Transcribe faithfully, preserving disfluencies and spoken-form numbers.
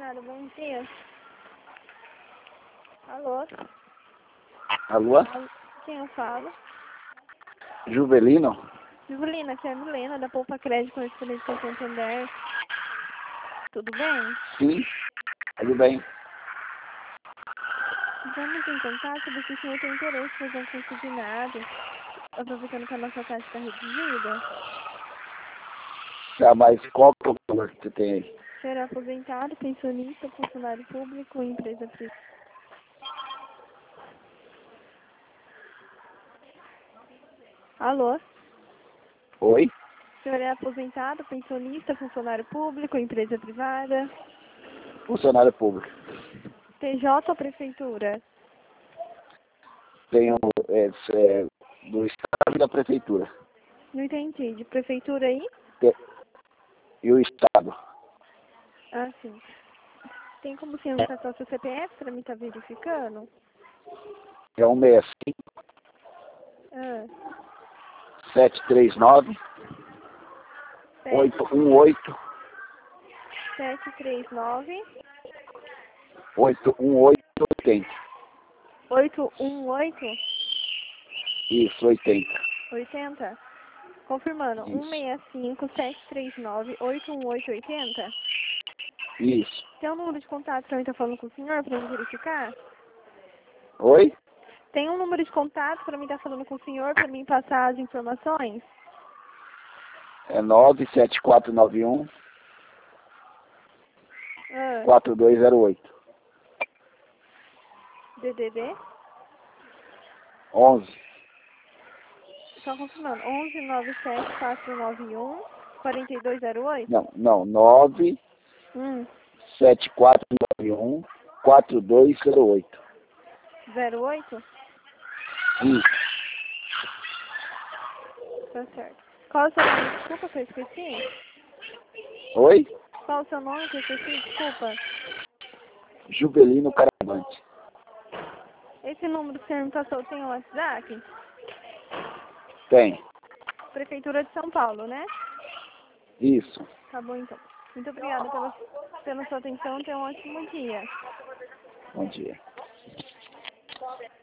Nada, bom dia. Alô? Alô? Alô? Quem eu falo? Juvelino? Juvelina, aqui é a Milena, da Poupa Crédito Correspondente com Santander. Tudo bem? Sim, tudo bem. Vamos em contato para ver se o senhor tem interesse em fazer um consignado, aproveitando que a nossa taxa está reduzida. Tá, mas qual que é o valor que você tem aí? O senhor é aposentado, pensionista, funcionário público, empresa privada. Alô? Oi? O senhor é aposentado, pensionista, funcionário público, empresa privada, Funcionário público. T J ou prefeitura? Tenho é, é, do Estado e da Prefeitura. Não entendi. De prefeitura aí? Te- E o Estado? Ah, sim. Tem como o senhor me passar o seu C P F para mim estar verificando? É um seis cinco, Ah, sete três nove, oito um oito, sete três nove, oito um oito, oitenta. oito um oito, Isso, oitenta. oitenta. Confirmando, um Isso. seis cinco, sete três nove, oito um oito, oitenta. Isso. Tem um número de contato para mim estar falando com o senhor para eu verificar? Oi? Tem um número de contato para mim estar falando com o senhor para mim passar as informações? É nove sete quatro nove um, Ah, quatro dois zero oito. D D D? onze. Só confirmando, onze nove sete quatro nove um, quatro dois zero oito? Não, não, nove Hum, sete quatro nove um, quatro dois zero oito. zero oito? Isso. Tá certo. Qual é o seu nome? Desculpa que eu esqueci. Oi? Qual é o seu nome que eu esqueci? Desculpa. Juvelino Caravante. Esse número que o senhor me passou tem o WhatsApp? Tem. Prefeitura de São Paulo, né? Isso. Tá bom, então. Muito obrigada pela, pela sua atenção. Tenha um ótimo dia. Bom dia.